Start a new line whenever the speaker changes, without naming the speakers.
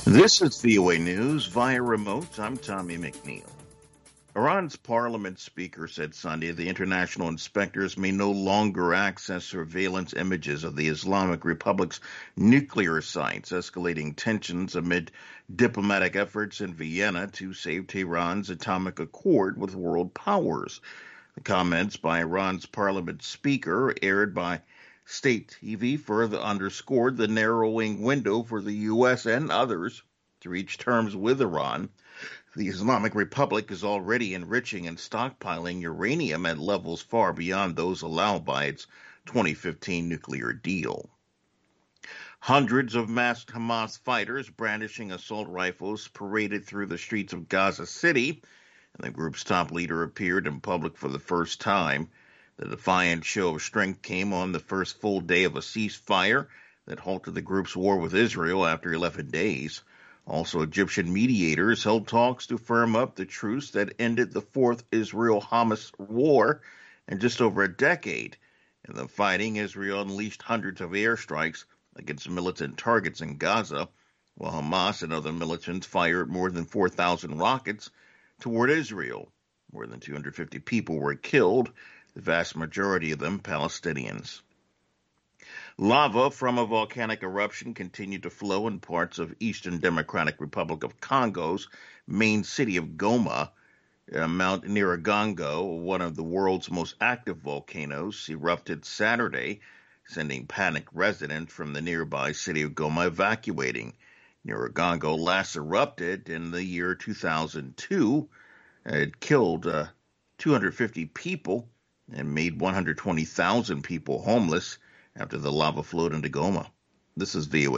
This is VOA News via remote. I'm Tommy McNeil. Iran's parliament speaker said Sunday the international inspectors may no longer access surveillance images of the Islamic Republic's nuclear sites, escalating tensions amid diplomatic efforts in Vienna to save Tehran's atomic accord with world powers. The comments by Iran's parliament speaker, aired by state TV, further underscored the narrowing window for the U.S. and others to reach terms with Iran. The Islamic Republic is already enriching and stockpiling uranium at levels far beyond those allowed by its 2015 nuclear deal. Hundreds of masked Hamas fighters brandishing assault rifles paraded through the streets of Gaza City, and the group's top leader appeared in public for the first time. The defiant show of strength came on the first full day of a ceasefire that halted the group's war with Israel after 11 days. Also, Egyptian mediators held talks to firm up the truce that ended the fourth Israel-Hamas war in just over a decade. In the fighting, Israel unleashed hundreds of airstrikes against militant targets in Gaza, while Hamas and other militants fired more than 4,000 rockets toward Israel. More than 250 people were killed, the vast majority of them Palestinians. Lava from a volcanic eruption continued to flow in parts of Eastern Democratic Republic of Congo's main city of Goma. Mount Nyiragongo, one of the world's most active volcanoes, erupted Saturday, sending panicked residents from the nearby city of Goma evacuating. Nyiragongo last erupted in the year 2002. It killed 250 people and made 120,000 people homeless after the lava flowed into Goma. This is VOA.